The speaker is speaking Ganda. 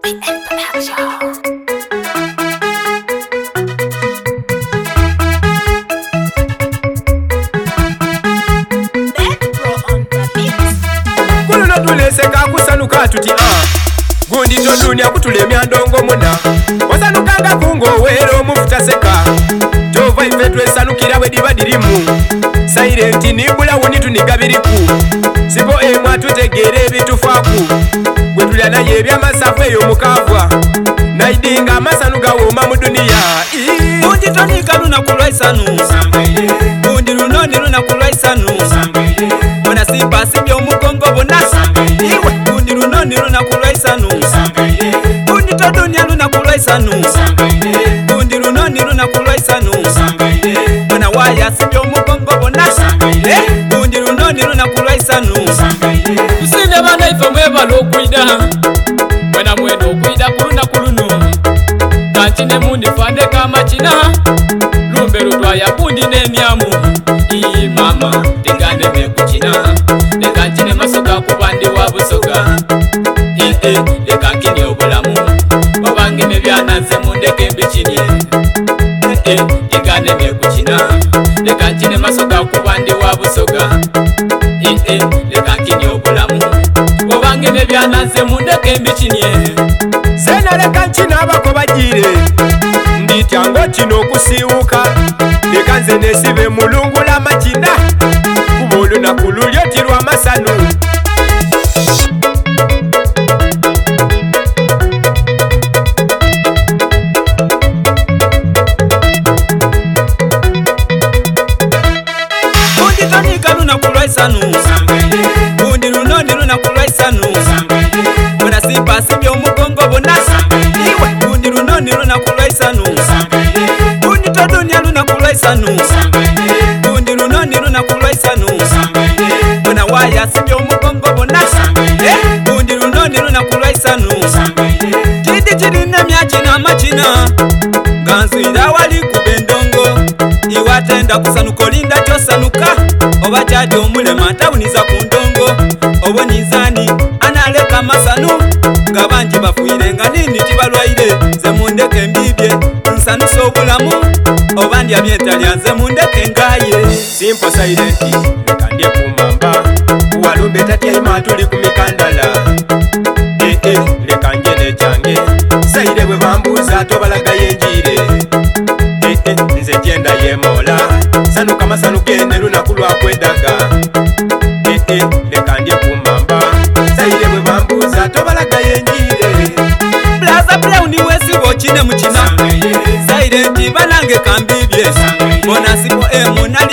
BN Production. Tuleseka kusanuka tuti gundi todunia kutulemya ndongo muna wasanukanga kungo wero mufuta seka tova ife twesanukira bwediba dirimu silent nibula woni tunigabiriku sipo emwa tutegere ebitufaku gwe tulya naye ebyamasafu eyo mukavwa naidinga amasanuga woma mu duniya gundi tonika lunaku lwaisanu gundi lunoni lunaku lwaisanu mwana simba sibya omugongo bona iwe gundi lunoni lunaku lwaisanu gundi todunia lunaku lwaisanu gundi lunoni lunaku lwaisanu mwana waya sibya omugongo bona gundi lunoni lunaku lwaisanu tusinde bana ife mwebala okwida mwena mwena okwida kulunaku luno kankine mundifande kamakina lumbe lutwaya gundi nemyamu iyi mama tenganeme kukina lekankine masoga kubandi wa busoga lekankine obulamu obangeme byananze mundeke mbikinye tenganeme kukina lekankine masoga kubandi wa busoga lekankine obulamu obangeme byananze mundeke mbikinye sena lekankine abako bagire ndityango kino okusiiwuka leka nze nesibe mulungula makina kuba olunaku lulyo ti lwamasanu gundi tonika lunaku lwaisanu gundi lunoni lunaku lwaisanu mwana simba sibya omugongo bona iwe gundi lunoni lunaku lwaisanu gundi todunia lunaku lwaisanu gundi lunoni lunaku lwaisanu mwana waya sibya omugongo bona gundi lunoni lunaku lwaisanu kidi kirina myakina makina ganzwira wali kuba endongo iwatenda kusanuka olinda kyosanuka oba kyadi omulema ntawuniza ku ndongo obonizani analeka masanu nga bangi bafuire nga nini tibalwaire nze mundeke mbibye nsanusa obulamu oba ndyabye ntalya nze mundeke ngaye simple silent leka ndye kumamba walumbe tatyaima tuli ku mikandala leka nje nekyange sayire bwe bambuuza tobalagayo enjire nze gyenda yemola sanuka masanu gene lunaku lwakwedaga leka ndye kumamba sayire bwe bambuuza tobalagayo enjire Blaza Brown wesiba okine mukina silent banange kambibye bona sipo emunali